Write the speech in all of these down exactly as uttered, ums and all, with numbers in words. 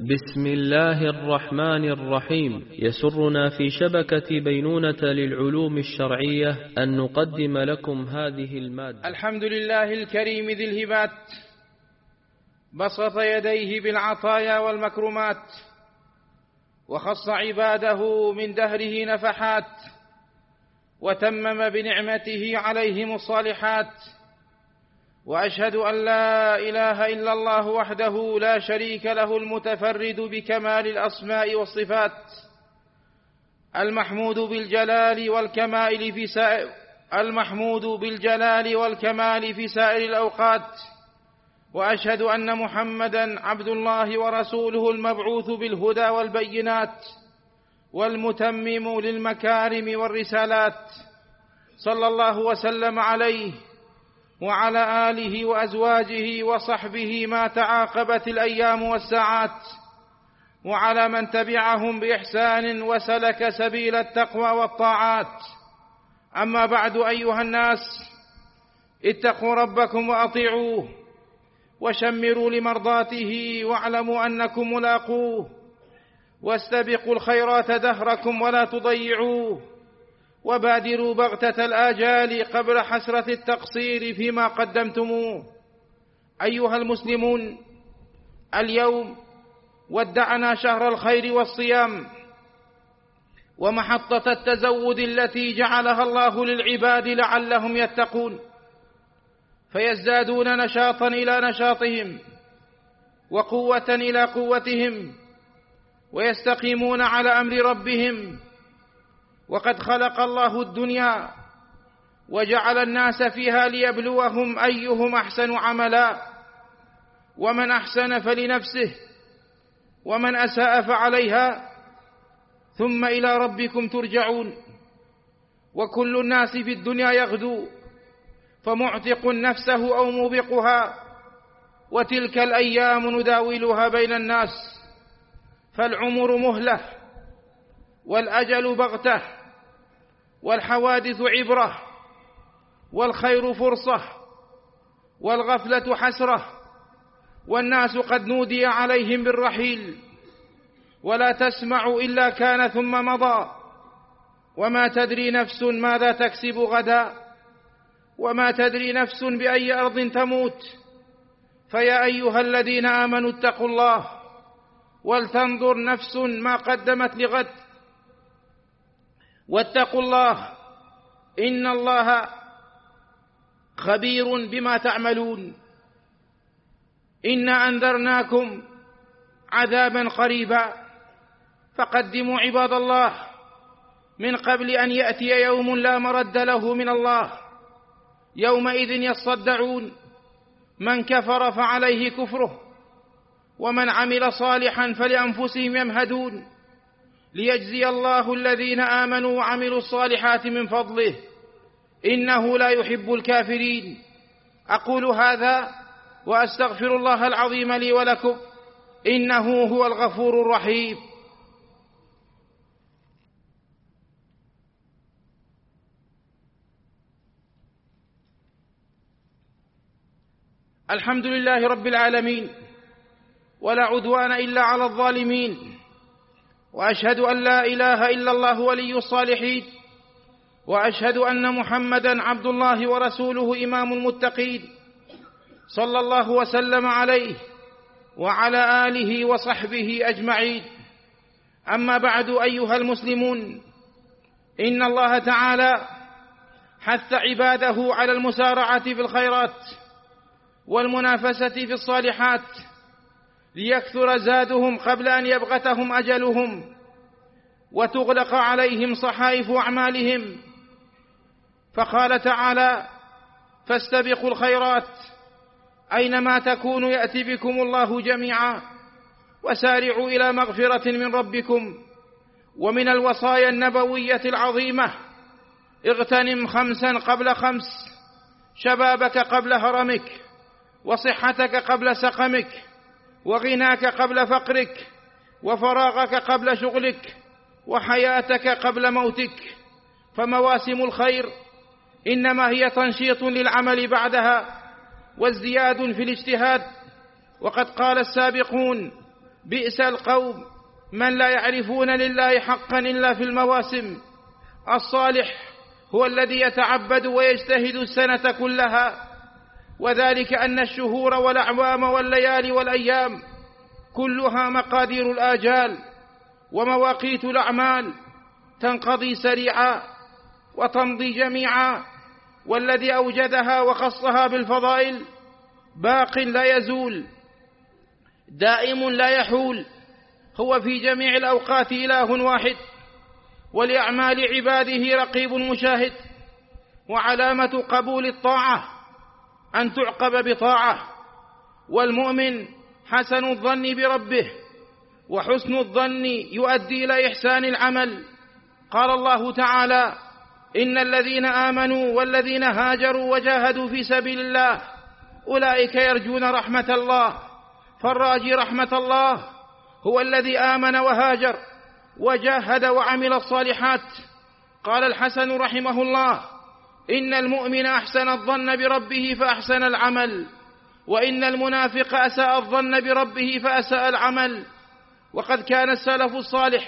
بسم الله الرحمن الرحيم. يسرنا في شبكة بينونة للعلوم الشرعية أن نقدم لكم هذه المادة. الحمد لله الكريم ذي الهبات، بسط يديه بالعطايا والمكرمات، وخص عباده من دهره نفحات، وتمم بنعمته عليهم الصالحات. وأشهد أن لا إله إلا الله وحده لا شريك له المتفرد بكمال الأسماء والصفات، المحمود بالجلال والكمال في سائر المحمود بالجلال والكمال في سائر الأوقات. وأشهد أن محمدًا عبد الله ورسوله المبعوث بالهدى والبينات، والمتمم للمكارم والرسالات، صلى الله وسلم عليه وعلى آله وأزواجه وصحبه ما تعاقبت الأيام والساعات، وعلى من تبعهم بإحسان وسلك سبيل التقوى والطاعات. أما بعد، أيها الناس، اتقوا ربكم وأطيعوه، وشمروا لمرضاته، واعلموا أنكم ملاقوه، واستبقوا الخيرات دهركم ولا تضيعوه، وبادروا بغتة الآجال قبل حسرة التقصير فيما قدمتموه. أيها المسلمون، اليوم ودعنا شهر الخير والصيام، ومحطة التزود التي جعلها الله للعباد لعلهم يتقون، فيزدادون نشاطا إلى نشاطهم، وقوة إلى قوتهم، ويستقيمون على أمر ربهم. وقد خلق الله الدنيا وجعل الناس فيها ليبلوهم أيهم أحسن عملا، ومن أحسن فلنفسه، ومن أساء فعليها، ثم إلى ربكم ترجعون. وكل الناس في الدنيا يغدو، فمعتق نفسه أو موبقها، وتلك الأيام نداولها بين الناس. فالعمر مهلة، والأجل بغتة، والحوادث عبرة، والخير فرصة، والغفلة حسرة، والناس قد نودي عليهم بالرحيل، ولا تسمع إلا كان ثم مضى. وما تدري نفس ماذا تكسب غدا، وما تدري نفس بأي أرض تموت. فيا أيها الذين آمنوا اتقوا الله، ولتنظر نفس ما قدمت لغد، واتقوا الله، إن الله خبير بما تعملون. إنا أنذرناكم عذابا قريبا، فقدموا عباد الله من قبل أن يأتي يوم لا مرد له من الله، يومئذ يصدعون، من كفر فعليه كفره، ومن عمل صالحا فلأنفسهم يمهدون، ليجزي الله الذين آمنوا وعملوا الصالحات من فضله، إنه لا يحب الكافرين. أقول هذا وأستغفر الله العظيم لي ولكم، إنه هو الغفور الرحيم. الحمد لله رب العالمين، ولا عدوان إلا على الظالمين، وأشهد أن لا إله إلا الله ولي الصالحين، وأشهد أن محمدًا عبد الله ورسوله إمام المتقين، صلى الله وسلم عليه وعلى آله وصحبه أجمعين. أما بعد، أيها المسلمون، إن الله تعالى حث عباده على المسارعة في الخيرات والمنافسة في الصالحات، ليكثر زادهم قبل أن يبغتهم أجلهم، وتغلق عليهم صحائف أعمالهم. فقال تعالى: فاستبقوا الخيرات، أينما تكونوا يأتي بكم الله جميعا، وسارعوا إلى مغفرة من ربكم. ومن الوصايا النبوية العظيمة: اغتنم خمسا قبل خمس، شبابك قبل هرمك، وصحتك قبل سقمك، وغناك قبل فقرك، وفراغك قبل شغلك، وحياتك قبل موتك. فمواسم الخير إنما هي تنشيط للعمل بعدها، وازدياد في الاجتهاد. وقد قال السابقون: بئس القوم من لا يعرفون لله حقا إلا في المواسم. الصالح هو الذي يتعبد ويجتهد السنة كلها، وذلك أن الشهور والأعوام والليالي والأيام كلها مقادير الآجال ومواقيت الأعمال، تنقضي سريعا وتمضي جميعا، والذي أوجدها وخصها بالفضائل باق لا يزول دائم لا يحول، هو في جميع الأوقات إله واحد، ولأعمال عباده رقيب مشاهد. وعلامة قبول الطاعة أن تعقب بطاعة، والمؤمن حسن الظن بربه، وحسن الظن يؤدي إلى إحسان العمل. قال الله تعالى: إن الذين آمنوا والذين هاجروا وجاهدوا في سبيل الله أولئك يرجون رحمة الله. فالراجي رحمة الله هو الذي آمن وهاجر وجاهد وعمل الصالحات. قال الحسن رحمه الله: إن المؤمن أحسن الظن بربه فأحسن العمل، وإن المنافق أساء الظن بربه فأساء العمل. وقد كان السلف الصالح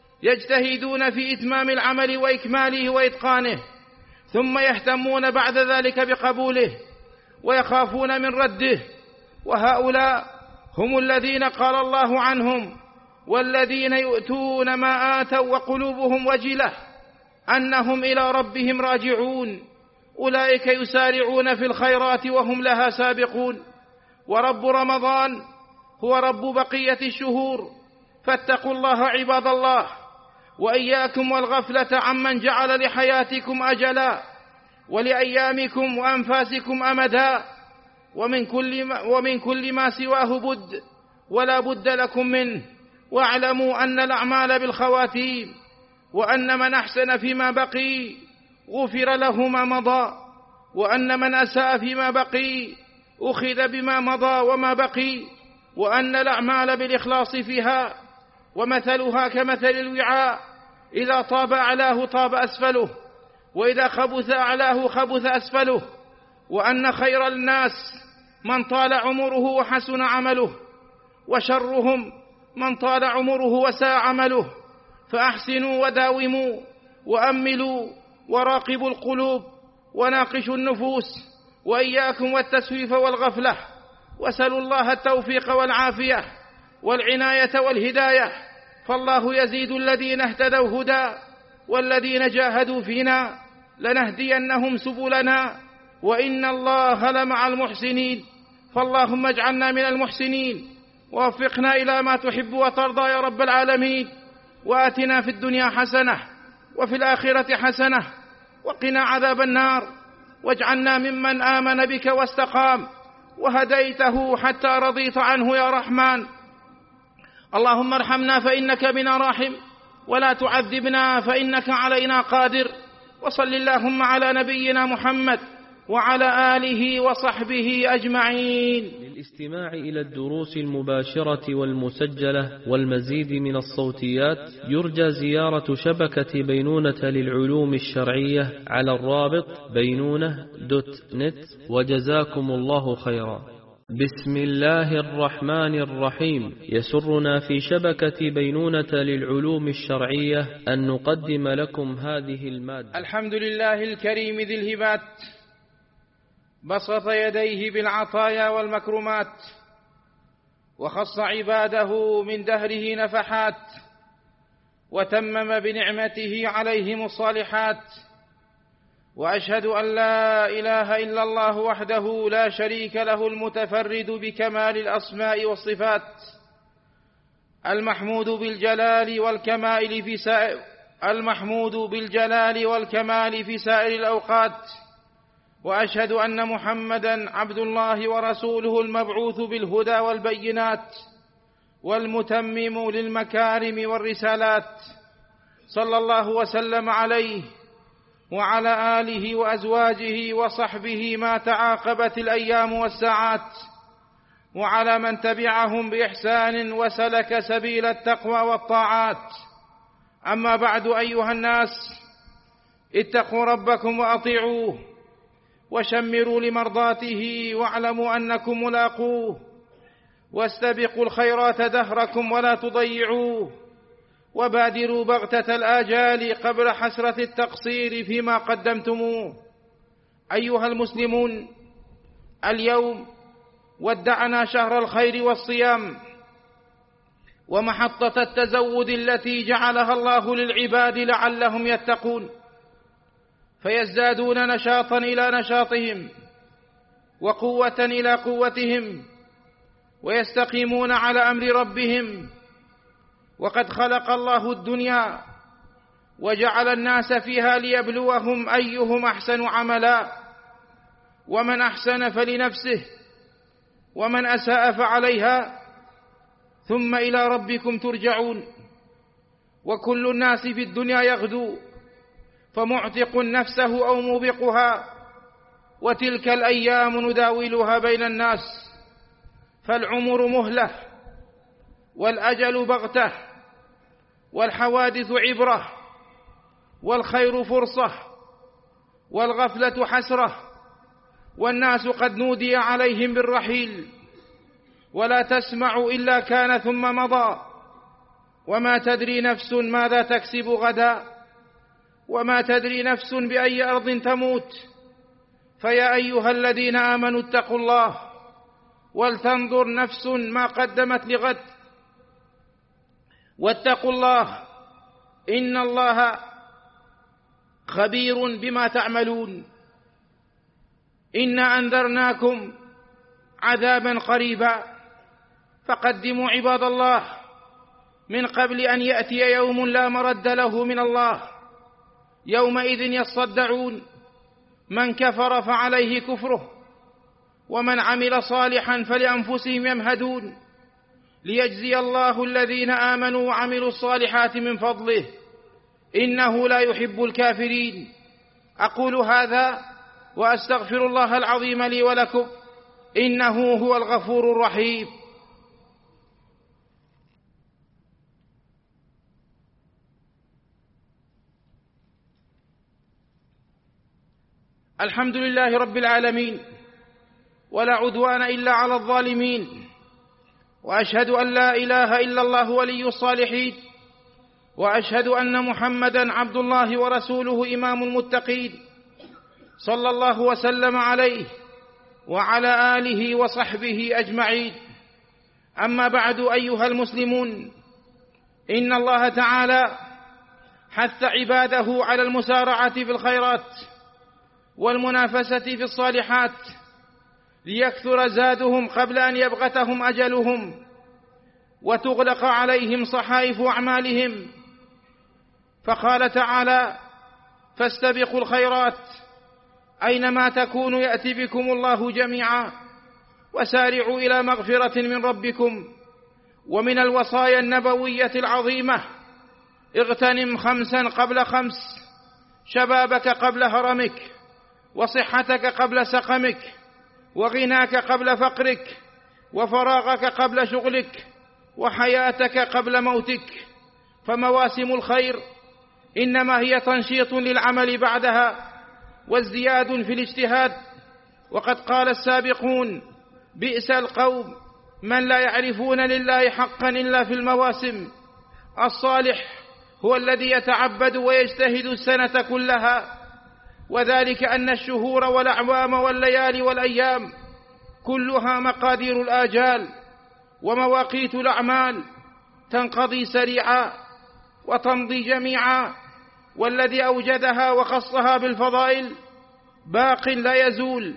يجتهدون في إتمام العمل وإكماله وإتقانه، ثم يهتمون بعد ذلك بقبوله ويخافون من رده. وهؤلاء هم الذين قال الله عنهم: والذين يؤتون ما آتوا وقلوبهم وجلة أنهم إلى ربهم راجعون أولئك يسارعون في الخيرات وهم لها سابقون. ورب رمضان هو رب بقية الشهور، فاتقوا الله عباد الله، وإياكم والغفلة عمن جعل لحياتكم أجلا ولأيامكم وأنفاسكم أمدا، ومن كل ما, ومن كل ما سواه بد ولا بد لكم منه. واعلموا أن الأعمال بالخواتيم، وأن من أحسن فيما بقي غفر له ما مضى، وأن من أساء فيما بقي أخذ بما مضى وما بقي، وأن الأعمال بالإخلاص فيها ومثلها كمثل الوعاء، إذا طاب أعلاه طاب أسفله، وإذا خبث أعلاه خبث أسفله، وأن خير الناس من طال عمره وحسن عمله، وشرهم من طال عمره وساء عمله. فأحسنوا وداوموا وأملوا وراقبوا القلوب وناقشوا النفوس، وإياكم والتسويف والغفلة، وسلوا الله التوفيق والعافية والعناية والهداية، فالله يزيد الذين اهتدوا هدى، والذين جاهدوا فينا لنهدينهم سبلنا، وإن الله لمع المحسنين. فاللهم اجعلنا من المحسنين، ووفقنا إلى ما تحب وترضى يا رب العالمين. وآتنا في الدنيا حسنة وفي الآخرة حسنة وقنا عذاب النار، واجعلنا ممن آمن بك واستقام وهديته حتى رضيت عنه يا رحمن. اللهم ارحمنا فإنك بنا راحم، ولا تعذبنا فإنك علينا قادر. وصل اللهم على نبينا محمد وعلى آله وصحبه أجمعين. للاستماع إلى الدروس المباشرة والمسجلة والمزيد من الصوتيات يرجى زيارة شبكة بينونة للعلوم الشرعية على الرابط بينونة دوت نت، وجزاكم الله خيرا. بسم الله الرحمن الرحيم. يسرنا في شبكة بينونة للعلوم الشرعية أن نقدم لكم هذه المادة. الحمد لله الكريم ذي الهبات، بسط يديه بالعطايا والمكرمات، وخص عباده من دهره نفحات، وتمم بنعمته عليهم الصالحات. وأشهد أن لا إله إلا الله وحده لا شريك له المتفرد بكمال الأسماء والصفات، المحمود بالجلال والكمال في سائر المحمود بالجلال والكمال في سائر الأوقات. وأشهد أن محمدًا عبد الله ورسوله المبعوث بالهدى والبينات، والمتمم للمكارم والرسالات، صلى الله وسلم عليه وعلى آله وأزواجه وصحبه ما تعاقبت الأيام والساعات، وعلى من تبعهم بإحسان وسلك سبيل التقوى والطاعات. أما بعد، أيها الناس، اتقوا ربكم وأطيعوه، وشمروا لمرضاته، واعلموا أنكم ملاقوه. واستبقوا الخيرات دهركم ولا تضيعوه، وبادروا بغتة الآجال قبل حسرة التقصير فيما قدمتموه. أيها المسلمون، اليوم ودعنا شهر الخير والصيام ومحطة التزود التي جعلها الله للعباد لعلهم يتقون، فيزدادون نشاطا إلى نشاطهم وقوة إلى قوتهم، ويستقيمون على أمر ربهم. وقد خلق الله الدنيا وجعل الناس فيها ليبلوهم أيهم أحسن عملا، ومن أحسن فلنفسه ومن أساء فعليها، ثم إلى ربكم ترجعون. وكل الناس في الدنيا يغدو، فمعتق نفسه أو موبقها، وتلك الأيام نداولها بين الناس. فالعمر مهلة، والأجل بغتة، والحوادث عبرة، والخير فرصة، والغفلة حسرة، والناس قد نودي عليهم بالرحيل، ولا تسمع إلا كان ثم مضى. وما تدري نفس ماذا تكسب غدا، وما تدري نفس بأي أرض تموت. فيا أيها الذين آمنوا اتقوا الله ولتنظر نفس ما قدمت لغد، واتقوا الله إن الله خبير بما تعملون. إنا أنذرناكم عذابا قريبا، فقدموا عباد الله من قبل أن يأتي يوم لا مرد له من الله، يومئذ يصدعون، من كفر فعليه كفره، ومن عمل صالحا فلأنفسهم يمهدون، ليجزي الله الذين آمنوا وعملوا الصالحات من فضله، إنه لا يحب الكافرين. أقول هذا وأستغفر الله العظيم لي ولكم، إنه هو الغفور الرحيم. الحمد لله رب العالمين، ولا عدوان إلا على الظالمين، وأشهد أن لا إله إلا الله ولي الصالحين، وأشهد أن محمدًا عبد الله ورسوله إمام المتقين، صلى الله وسلم عليه وعلى آله وصحبه أجمعين. أما بعد، أيها المسلمون، إن الله تعالى حث عباده على المسارعة في الخيرات والمنافسة في الصالحات ليكثر زادهم قبل أن يبغتهم أجلهم وتغلق عليهم صحائف أعمالهم. فقال تعالى: فاستبقوا الخيرات، أينما تكونوا يأتي بكم الله جميعا، وسارعوا إلى مغفرة من ربكم. ومن الوصايا النبوية العظيمة: اغتنم خمسا قبل خمس، شبابك قبل هرمك، وصحتك قبل سقمك، وغناك قبل فقرك، وفراغك قبل شغلك، وحياتك قبل موتك. فمواسم الخير إنما هي تنشيط للعمل بعدها وازدياد في الاجتهاد. وقد قال السابقون: بئس القوم من لا يعرفون لله حقا إلا في المواسم. الصالح هو الذي يتعبد ويجتهد السنة كلها، وذلك أن الشهور والأعوام والليالي والأيام كلها مقادير الآجال ومواقيت الأعمال، تنقضي سريعا وتمضي جميعا، والذي أوجدها وخصها بالفضائل باق لا يزول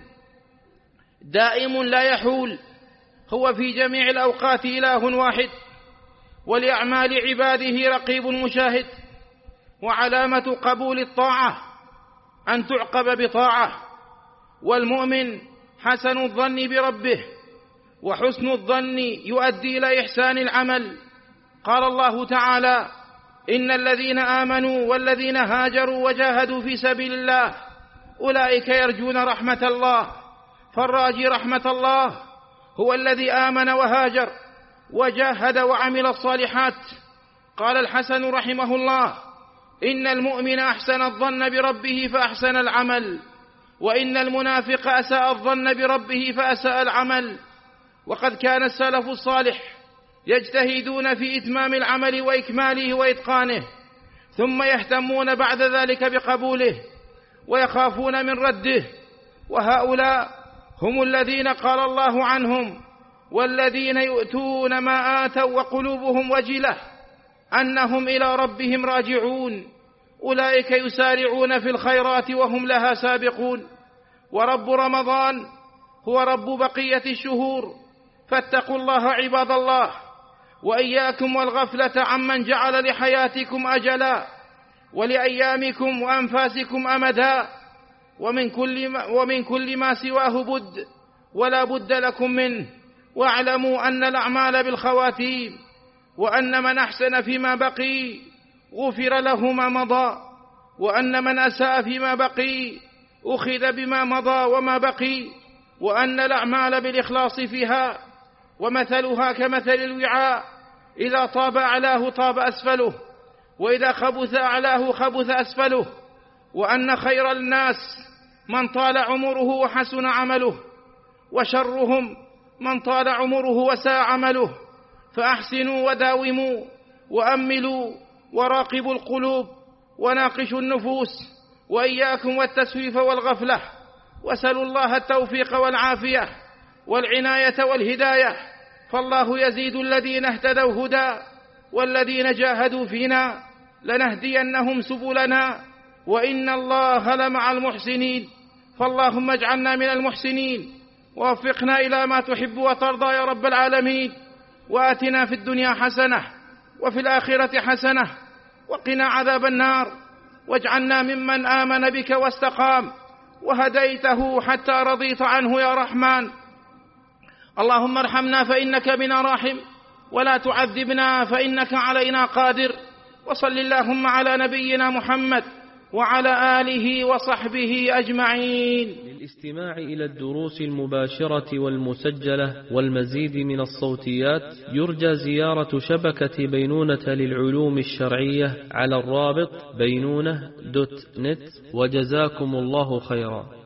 دائم لا يحول، هو في جميع الأوقات إله واحد، ولأعمال عباده رقيب مشاهد. وعلامة قبول الطاعة أن تعقب بطاعة، والمؤمن حسن الظن بربه، وحسن الظن يؤدي إلى إحسان العمل. قال الله تعالى: إن الذين آمنوا والذين هاجروا وجاهدوا في سبيل الله أولئك يرجون رحمة الله. فالراجي رحمة الله هو الذي آمن وهاجر وجاهد وعمل الصالحات. قال الحسن رحمه الله: إن المؤمن أحسن الظن بربه فأحسن العمل، وإن المنافق أساء الظن بربه فأساء العمل. وقد كان السلف الصالح يجتهدون في إتمام العمل وإكماله وإتقانه، ثم يهتمون بعد ذلك بقبوله ويخافون من رده. وهؤلاء هم الذين قال الله عنهم: والذين يؤتون ما آتوا وقلوبهم وجلة أنهم إلى ربهم راجعون أولئك يسارعون في الخيرات وهم لها سابقون. ورب رمضان هو رب بقية الشهور، فاتقوا الله عباد الله، وإياكم والغفلة عمن جعل لحياتكم أجلا ولأيامكم وأنفاسكم أمدا، ومن كل ما, ومن كل ما سواه بد ولا بد لكم منه. واعلموا أن الأعمال بالخواتيم، وأن من أحسن فيما بقي غفر له ما مضى، وأن من أساء فيما بقي أخذ بما مضى وما بقي، وأن الأعمال بالإخلاص فيها ومثلها كمثل الوعاء، إذا طاب أعلاه طاب أسفله، وإذا خبث أعلاه خبث أسفله، وأن خير الناس من طال عمره وحسن عمله، وشرهم من طال عمره وساء عمله. فأحسنوا وداوموا وأملوا وراقبوا القلوب وناقشوا النفوس، وإياكم والتسويف والغفلة، وسلوا الله التوفيق والعافية والعناية والهداية، فالله يزيد الذين اهتدوا هدى، والذين جاهدوا فينا لنهدينهم سبلنا، وإن الله لمع المحسنين. فاللهم اجعلنا من المحسنين، ووفقنا إلى ما تحب وترضى يا رب العالمين. وآتنا في الدنيا حسنة وفي الآخرة حسنة وقنا عذاب النار، واجعلنا ممن آمن بك واستقام وهديته حتى رضيت عنه يا رحمن. اللهم ارحمنا فإنك بنا راحم، ولا تعذبنا فإنك علينا قادر. وصل اللهم على نبينا محمد وعلى آله وصحبه أجمعين. للاستماع إلى الدروس المباشرة والمسجلة والمزيد من الصوتيات يرجى زيارة شبكة بينونة للعلوم الشرعية على الرابط بينونة دوت نت، وجزاكم الله خيرا.